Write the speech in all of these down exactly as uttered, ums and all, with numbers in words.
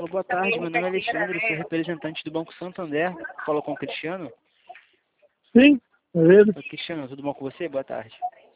boa tarde. Meu nome é Alexandre, sou representante do Banco Santander. Falou com o Cristiano? Sim, é ele. Oi, Cristiano, tudo bom com você? Boa tarde.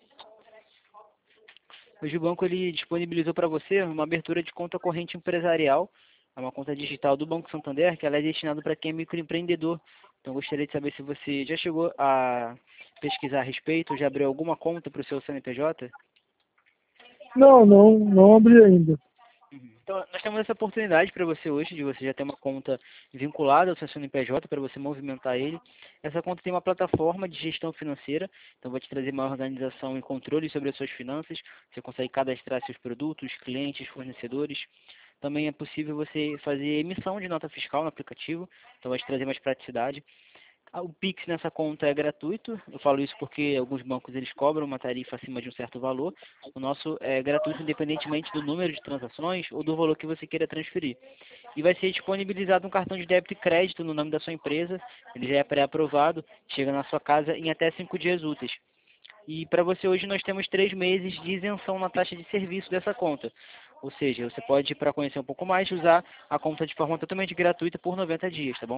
Hoje o banco ele disponibilizou para você uma abertura de conta corrente empresarial. É uma conta digital do Banco Santander, que ela é destinada para quem é microempreendedor. Então eu gostaria de saber se você já chegou a pesquisar a respeito, já abriu alguma conta para o seu C N P J? Não, não, não abri ainda. Então, nós temos essa oportunidade para você hoje, de você já ter uma conta vinculada ao seu C N P J, para você movimentar ele. Essa conta tem uma plataforma de gestão financeira, então vai te trazer maior organização e controle sobre as suas finanças. Você consegue cadastrar seus produtos, clientes, fornecedores. Também é possível você fazer emissão de nota fiscal no aplicativo, então vai te trazer mais praticidade. O Pix nessa conta é gratuito, eu falo isso porque alguns bancos eles cobram uma tarifa acima de um certo valor. O nosso é gratuito independentemente do número de transações ou do valor que você queira transferir. E vai ser disponibilizado um cartão de débito e crédito no nome da sua empresa, ele já é pré-aprovado, chega na sua casa em até cinco dias úteis. E para você hoje nós temos três meses de isenção na taxa de serviço dessa conta. Ou seja, você pode, para conhecer um pouco mais, usar a conta de forma totalmente gratuita por noventa dias, tá bom?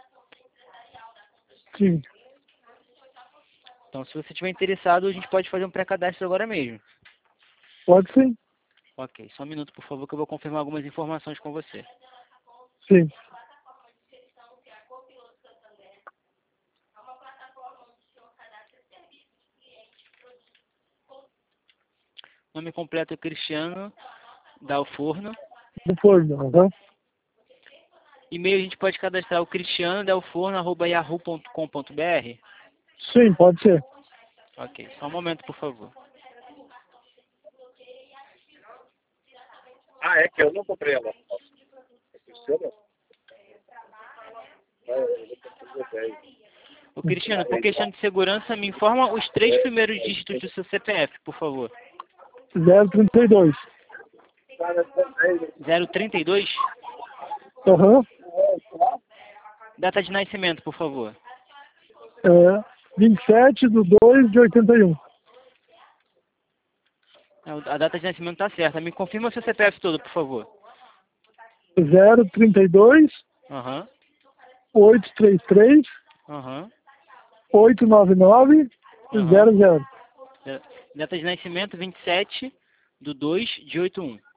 Sim, Então, se você estiver interessado, a gente pode fazer um pré-cadastro agora mesmo. pode sim. Ok, só um minuto, por favor, que eu vou confirmar algumas informações com você. Sim. Nome completo é Cristiano Dalforno. Do forno, aham. E-mail a gente pode cadastrar o cristiano dalforno arroba yahoo ponto com ponto br. Sim, pode ser. Ok, só um momento, por favor. Ah, é que eu não comprei ela. Funciona? Ô, Cristiano, por questão de segurança, me informa os três primeiros dígitos do seu C P F, por favor. zero trinta e dois. zero trinta e dois. Aham. Data de nascimento, por favor. É, vinte e sete de dois de oitenta e um. A data de nascimento está certa. Me confirma o seu C P F todo, por favor. zero trinta e dois, Aham, oitocentos e trinta e três, aham. oitocentos e noventa e nove, Aham. zero zero. Data de nascimento vinte e sete de dois de oitenta e um.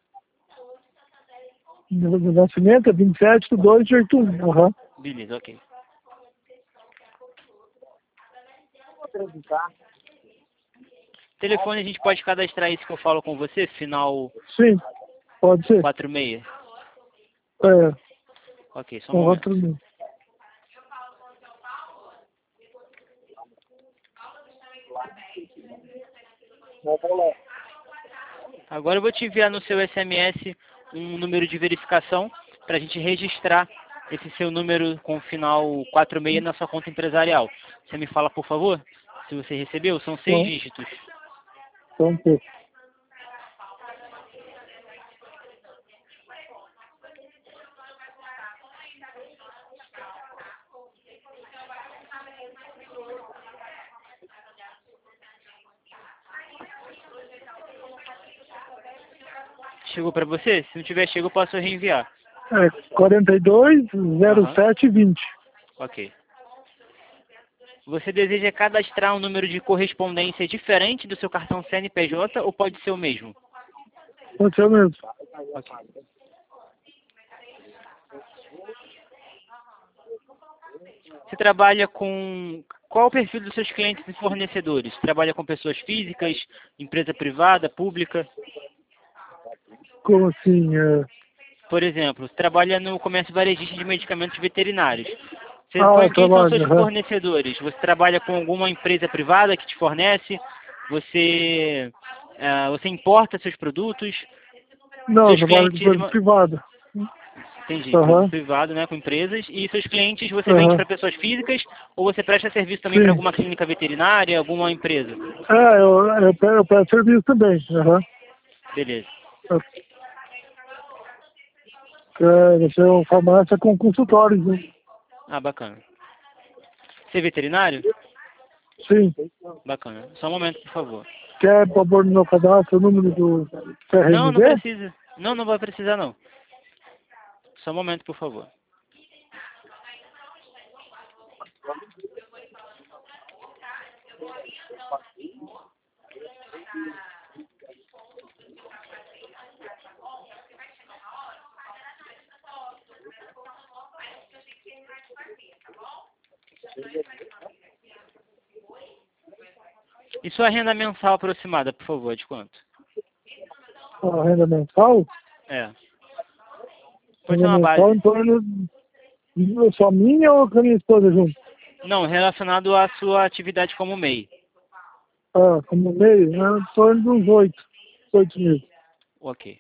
De nascimento é vinte e sete de dois de oitenta e um. Aham. Beleza, ok. Telefone a gente pode cadastrar esse que eu falo com você, final Sim, pode ser. quatro seis. É, Ok, só um um momento. outro número. Agora eu vou te enviar no seu S M S um número de verificação para a gente registrar esse seu número com o final quatro seis na sua conta empresarial. Você me fala, por favor, se você recebeu? São seis Bom. dígitos. Só um pouco. Chegou para você? Se não tiver chegou, eu posso reenviar. É quarenta e dois, zero sete, vinte. Ok. Você deseja cadastrar um número de correspondência diferente do seu cartão C N P J ou pode ser o mesmo? Pode ser o mesmo. Ok. Você trabalha com... Qual o perfil dos seus clientes e fornecedores? Trabalha com pessoas físicas, empresa privada, pública? Como assim? É... Por exemplo, você trabalha no comércio varejista de medicamentos veterinários. Você, Ah, quem são trabalho, seus aham. fornecedores? Você trabalha com alguma empresa privada que te fornece? Você, ah, você importa seus produtos? Não, Seus trabalho com clientes... coisa privada. Entendi, Aham. produto privado, né, com empresas. E seus clientes você vende Aham. para pessoas físicas ou você presta serviço também para Sim. alguma clínica veterinária, alguma empresa? É, eu, eu, pe- eu peço serviço também. Aham. Beleza. É, você é uma farmácia com consultórios, né? Ah, bacana. Você é veterinário? Sim. Bacana. Só um momento, por favor. Quer pôr no meu cadastro o número do Não, não C R M V? precisa. Não, não vai precisar, não. Só um momento, por favor. E sua renda mensal aproximada, por favor, de quanto? A renda mensal? É. Pode ser Renda uma mensal base. em torno de só minha ou com a minha esposa junto? Não, relacionado à sua atividade como M E I. Ah, como meio, é em torno de uns oito, oito mil. Ok.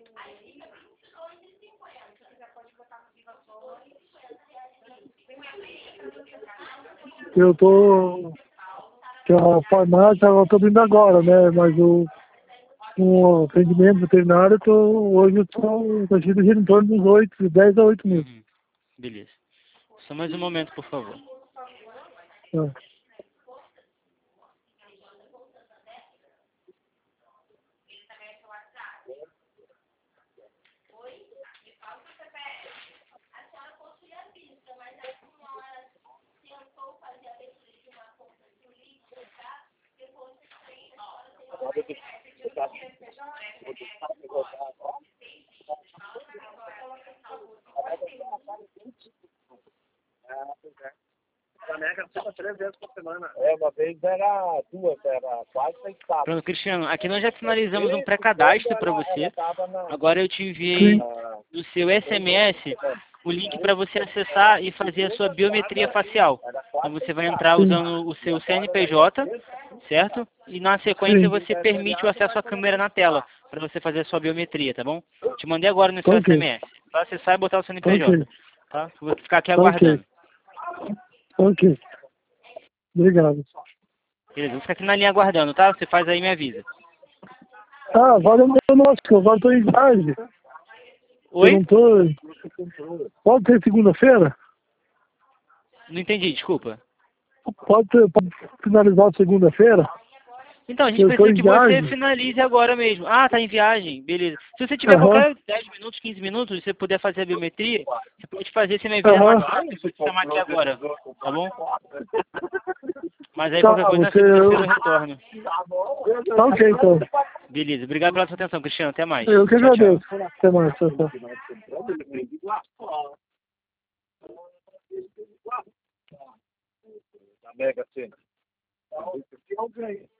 Eu tô, que a farmácia eu tô vindo agora, né, mas o, o atendimento veterinário, eu tô, hoje eu tô, tô girando em torno dos oito, de dez a oito mil. Uhum. Beleza. Só mais um momento, por favor. Ah. Três vezes por semana. É, uma vez era duas, era quase sem sábado. Pronto, Cristiano, aqui nós já finalizamos um pré-cadastro para você. Agora eu te enviei do seu S M S o link para você acessar e fazer a sua biometria facial. Então você vai entrar usando o seu C N P J, certo? E na sequência Sim. você permite o acesso à câmera na tela para você fazer a sua biometria, tá bom? Te mandei agora no seu Ok. S M S. Só acessar e botar o C N P J, Ok. tá? Vou ficar aqui Ok. aguardando. Ok. Obrigado. Beleza, vou ficar aqui na linha aguardando, tá? Você faz aí e me avisa. Ah, agora eu não, nossa, que eu agora tô em viagem. Eu Oi? não tô... Pode ter segunda-feira? Não entendi, desculpa. Pode, ter, pode finalizar segunda-feira? Então, a gente Eu tô precisa em que você viagem. finalize agora mesmo. Ah, tá em viagem, beleza. Se você tiver Aham. qualquer dez minutos, quinze minutos, você puder fazer a biometria, você pode fazer, você me envia no Aham. WhatsApp, eu vou te chamar aqui agora, tá bom? Mas aí Tá, qualquer coisa na você... segunda-feira eu retorno. Tá ok, então. Beleza, obrigado pela sua atenção, Cristiano, até mais. Eu que Tchau, tchau. agradeço. Até mais, tchau, tchau. Na Mega Sena.